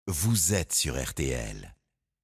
vous êtes sur RTL.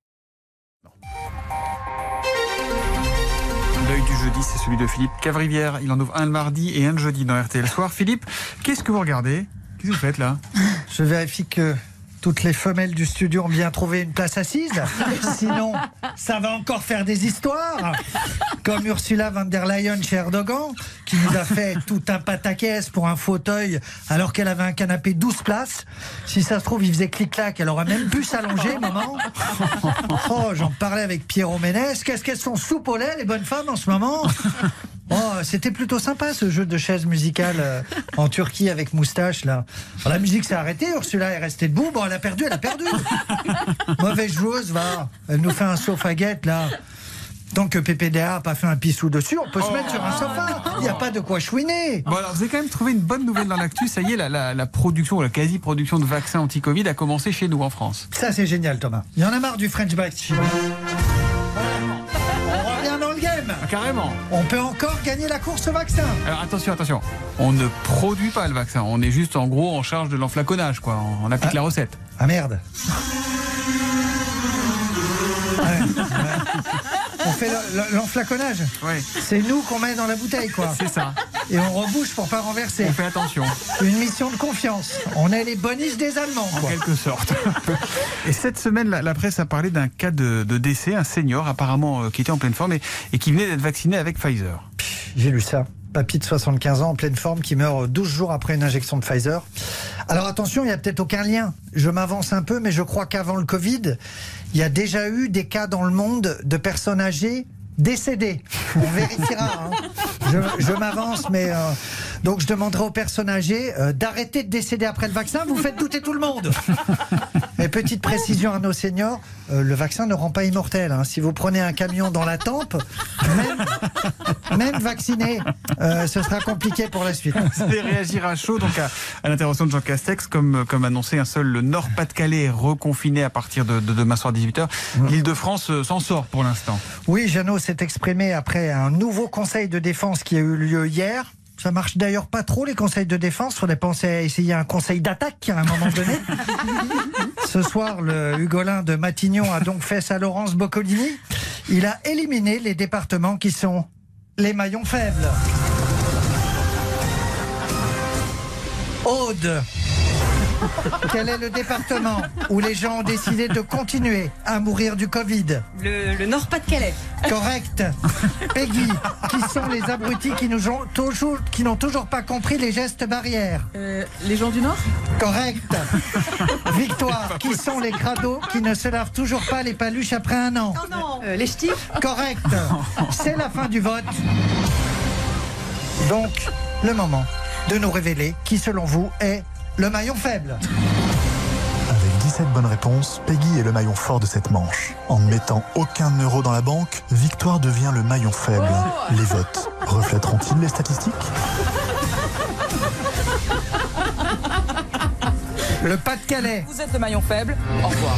L'œil du jeudi, c'est celui de Philippe Cavrivière. Il en ouvre un le mardi et un le jeudi dans RTL Soir. Philippe, qu'est-ce que vous regardez? Qu'est-ce que vous faites là? Je vérifie que toutes les femelles du studio ont bien trouvé une place assise. Sinon, ça va encore faire des histoires. Comme Ursula von der Leyen chez Erdogan, qui nous a fait tout un pataquès pour un fauteuil alors qu'elle avait un canapé 12 places. Si ça se trouve, il faisait clic-clac. Elle aurait même pu s'allonger, maman. Oh, j'en parlais avec Pierrot Ménès. Qu'est-ce qu'elles sont soupes au lait, les bonnes femmes, en ce moment? Oh, c'était plutôt sympa ce jeu de chaises musicales en Turquie avec moustache là. Alors, la musique s'est arrêtée, Ursula est restée debout. Bon, elle a perdu. Mauvaise joueuse, va. Elle nous fait un sofaguette là. Tant que PPDA n'a pas fait un pissou dessus, on peut se mettre sur un sofa. Il n'y a pas de quoi chouiner. Bon, alors vous avez quand même trouvé une bonne nouvelle dans l'actu. Ça y est, la production, la quasi-production de vaccins anti-Covid a commencé chez nous en France. Ça, c'est génial, Thomas. Il y en a marre du French Bite. On revient dans le game. Ah, carrément. On peut encore gagner la course au vaccin. Alors attention. On ne produit pas le vaccin. On est juste en gros en charge de l'enflaconnage, quoi. On applique la recette. Ah merde. Ouais. On fait l'enflaconnage. Oui. C'est nous qu'on met dans la bouteille, quoi. C'est ça. Et on rebouche pour pas renverser. On fait attention. Une mission de confiance. On est les bonnies des Allemands, En quoi. quelque sorte. Et cette semaine, la presse a parlé d'un cas de décès, un senior apparemment qui était en pleine forme et qui venait d'être vacciné avec Pfizer. J'ai lu ça. Papy de 75 ans en pleine forme qui meurt 12 jours après une injection de Pfizer. Alors attention, il n'y a peut-être aucun lien. Je m'avance un peu, mais je crois qu'avant le Covid, il y a déjà eu des cas dans le monde de personnes âgées décédées. On vérifiera. Hein. Je m'avance, mais... donc je demanderai aux personnes âgées d'arrêter de décéder après le vaccin. Vous faites douter tout le monde. Et petite précision à nos seniors, le vaccin ne rend pas immortel. Hein. Si vous prenez un camion dans la tempe, même vacciné, ce sera compliqué pour la suite. Vous allez réagir à chaud donc à l'intervention de Jean Castex, comme annoncé, seul le Nord-Pas-de-Calais est reconfiné à partir de demain soir 18h. L'Île-de-France s'en sort pour l'instant. Oui, Jeannot s'est exprimé après un nouveau conseil de défense qui a eu lieu hier. Ça marche d'ailleurs pas trop, les conseils de défense. Il faudrait penser à essayer un conseil d'attaque à un moment donné. Ce soir, le Hugolin de Matignon a donc fait sa Laurence Boccolini. Il a éliminé les départements qui sont les maillons faibles. Aude. Quel est le département où les gens ont décidé de continuer à mourir du Covid? Le Nord-Pas-de-Calais. Correct. Peggy, qui sont les abrutis qui n'ont toujours pas compris les gestes barrières? Les gens du Nord. Correct. Victoire, qui sont les crados qui ne se lavent toujours pas les paluches après un an? Oh non. Les ch'tis. Correct. C'est la fin du vote. Donc, le moment de nous révéler qui, selon vous, est le maillon faible. Avec 17 bonnes réponses, Peggy est le maillon fort de cette manche. En ne mettant aucun euro dans la banque, Victoire devient le maillon faible. Les votes reflèteront-ils les statistiques? Le Pas-de-Calais. Vous êtes le maillon faible. Au revoir.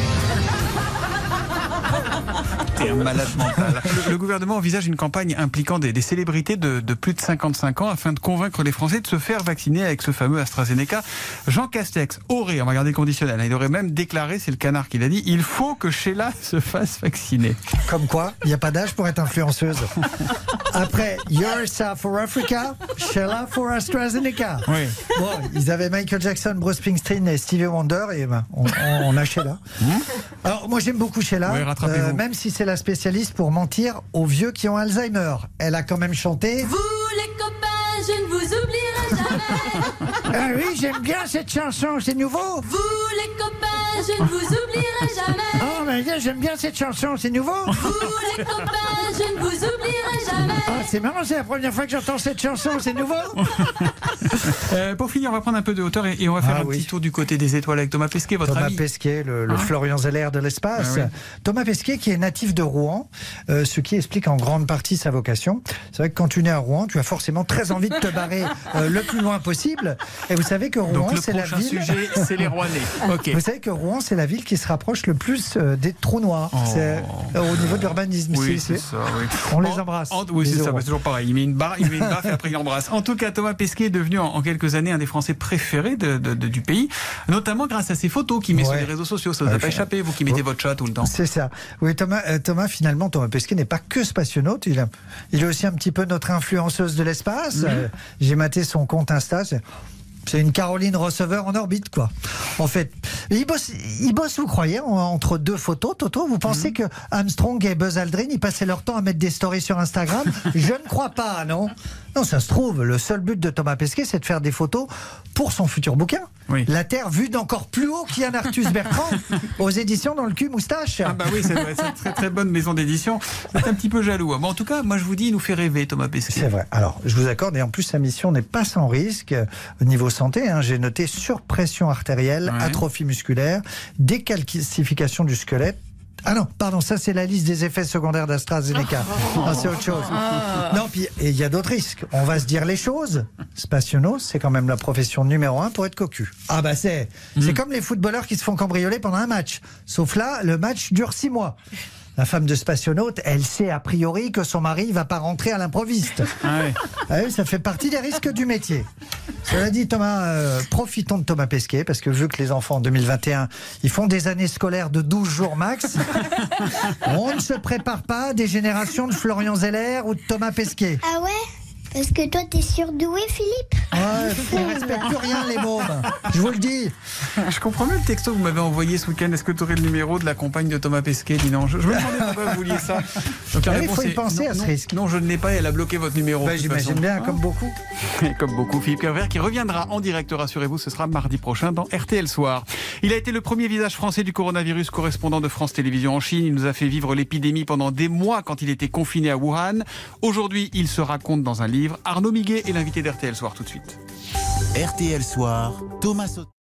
T'es un malade mental. Le gouvernement envisage une campagne impliquant des célébrités de plus de 55 ans afin de convaincre les Français de se faire vacciner avec ce fameux AstraZeneca. Jean Castex aurait, on va garder le conditionnel, il aurait même déclaré, c'est le Canard qui l'a dit, il faut que Sheila se fasse vacciner. Comme quoi, il n'y a pas d'âge pour être influenceuse. Après Yorsa for Africa, Sheila for AstraZeneca. Oui. Bon, ils avaient Michael Jackson, Bruce Springsteen et Stevie Wonder, et ben, on a Sheila. Alors, moi j'aime beaucoup Sheila, Oui, rattrapez-vous. même si c'est la spécialiste pour mentir aux vieux qui ont Alzheimer. Elle a quand même chanté. Vous les copains, je ne vous oublierai jamais. Ah oui, j'aime bien cette chanson, c'est nouveau. Vous les copains, je ne vous oublierai jamais. Oh, mais j'aime bien cette chanson, c'est nouveau. Vous les copains, je ne vous oublierai jamais. Ah, c'est marrant, c'est la première fois que j'entends cette chanson, c'est nouveau. Pour finir, on va prendre un peu de hauteur et on va faire un petit tour du côté des étoiles avec Thomas Pesquet, votre Thomas ami. Pesquet, le Florian Zeller de l'espace. Ah oui. Thomas Pesquet qui est natif de Rouen, ce qui explique en grande partie sa vocation. C'est vrai que quand tu nais à Rouen, tu as forcément très envie de te barrer le plus loin possible. Et vous savez que Rouen, Donc le c'est la prochain ville... sujet, c'est les Rouennais. Okay. Vous savez que Rouen, c'est la ville qui se rapproche le plus des trous noirs. C'est au niveau de l'urbanisme. Oui, Si, c'est si. ça, oui. On les embrasse. Oui, c'est Bisous. ça, c'est toujours pareil. Il met une baffe et après il embrasse. En tout cas, Thomas Pesquet est devenu en quelques années un des Français préférés du pays, notamment grâce à ses photos qu'il met sur les réseaux sociaux. Ça vous a pas échappé, vous qui mettez votre chat tout le temps. C'est ça. Oui, Thomas, finalement, Thomas Pesquet n'est pas que spationaute. Il est aussi un petit peu notre influenceuse de l'espace. J'ai maté son compte Insta. C'est une Caroline receveur en orbite, quoi. En fait, il bosse, vous croyez, entre deux photos, Toto. Vous pensez que Armstrong et Buzz Aldrin, ils passaient leur temps à mettre des stories sur Instagram? Je ne crois pas, non. Non, ça se trouve, le seul but de Thomas Pesquet, c'est de faire des photos pour son futur bouquin. Oui. La Terre vue d'encore plus haut qu'Yann Arthus Bertrand aux éditions Dans le cul moustache. Ah bah oui, c'est une très très bonne maison d'édition. C'est un petit peu jaloux. Mais en tout cas, moi je vous dis, il nous fait rêver, Thomas Pesquet. C'est vrai. Alors, je vous accorde, et en plus, sa mission n'est pas sans risque. Au niveau santé, j'ai noté surpression artérielle, atrophie musculaire, décalcification du squelette. Ah non, pardon, ça c'est la liste des effets secondaires d'AstraZeneca. Non, c'est autre chose. Non, puis il y a d'autres risques. On va se dire les choses. Spationaute, c'est quand même la profession numéro 1 pour être cocu. Ah bah c'est comme les footballeurs qui se font cambrioler pendant un match. Sauf là, le match dure 6 mois. La femme de spationaute, elle sait a priori que son mari ne va pas rentrer à l'improviste. Oui, ça fait partie des risques du métier. Cela dit, Thomas, profitons de Thomas Pesquet, parce que vu que les enfants en 2021, ils font des années scolaires de 12 jours max, on ne se prépare pas à des générations de Florian Zeller ou de Thomas Pesquet. Ah ouais? Parce que toi, t'es surdoué, Philippe. Ouais, on ne respecte plus rien, les mômes. Je vous le dis. Je comprends mieux le texto que vous m'avez envoyé ce week-end. Est-ce que tu aurais le numéro de la compagne de Thomas Pesquet? Dis non. Je me demandais pourquoi vous vouliez ça. Donc la Il réponse faut y est penser à ce risque. Non, je ne l'ai pas. Elle a bloqué votre numéro. Ben, j'imagine bien, comme beaucoup. Comme beaucoup. Philippe Kerver qui reviendra en direct, rassurez-vous, ce sera mardi prochain dans RTL Soir. Il a été le premier visage français du coronavirus, correspondant de France Télévisions en Chine. Il nous a fait vivre l'épidémie pendant des mois quand il était confiné à Wuhan. Aujourd'hui, il se raconte dans un livre. Arnaud Miguet est l'invité d'RTL Soir tout de suite. RTL Soir, Thomas Sauté.